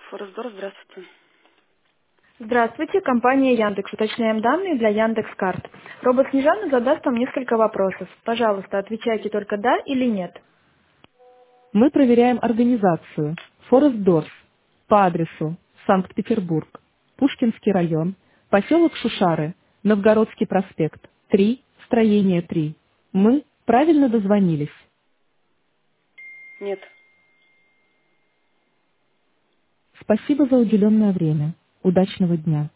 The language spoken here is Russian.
Форестдор, здравствуйте. Здравствуйте, компания Яндекс. Уточняем данные для Яндекс.Карт. Робот Снежана задаст вам несколько вопросов. Пожалуйста, отвечайте только «да» или «нет». Мы проверяем организацию Forest Doors по адресу Санкт-Петербург, Пушкинский район, поселок Шушары, Новгородский проспект, 3, строение 3. Мы правильно дозвонились. Нет. Спасибо за уделенное время. Удачного дня.